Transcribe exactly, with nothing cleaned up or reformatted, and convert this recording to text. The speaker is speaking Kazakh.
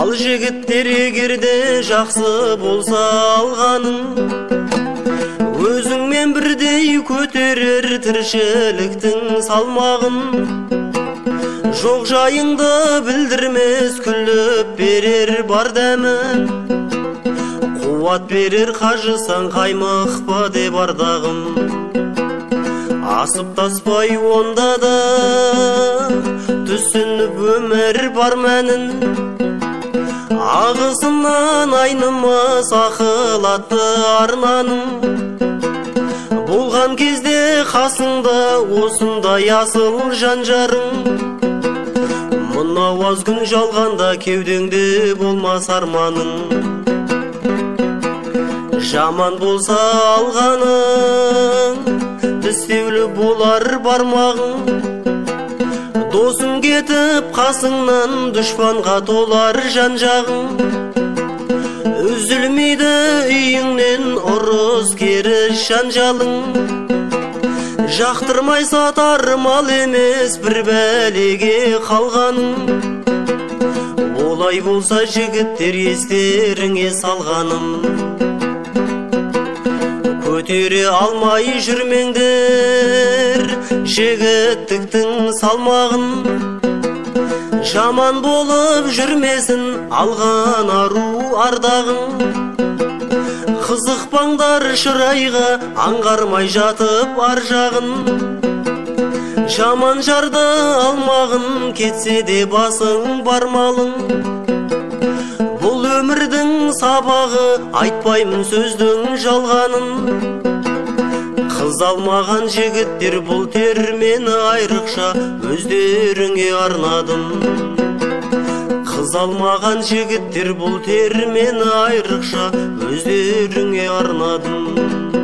Ал жігіттер егерде жақсы болса алғаның, өзіңмен бірдей көтерер тіршіліктің салмағын. Жоқ жайыңды білдірмес күліп берер бар дәмін, қуат берер қажысан қаймықпа деп ардағым. Асып таспай онда да түсініп өмір бар мәнін, ағысынан айнымас ақыл атты арнаның. Болған кезде қасыңда осындай асыл жан-жарың, мынау аз күн жалғанда кеудеңде болмас арманың. Жаман болса алғаның, тістеулі болар бармағың. Досың кетіп қасыңнан дұшпанға толар жан-жағың. Үзілмейді үйіңнен ұрыс керіс жанжалың. Жақтырмай сатар мал емес бір бәлеге қалғаның. Олай болса жігіттер естеріңе салғаным, көтере алмай жүрмеңдер жігіттіктің салмағын. Жаман болып жүрмесін алған ару ардағың. Қызықпаңдар шырайға аңғармай жатып ар жағын. Жаман жарды алмағын кетсе де басың бармалың. Бұл өмірдің сабағы айтпаймын сөздің жалғанын. Қыз алмаған жігіттер бұл термені айрықша өздеріңе арнадым. Қыз алмаған жігіттер бұл термені айрықша өздеріңе арнадым.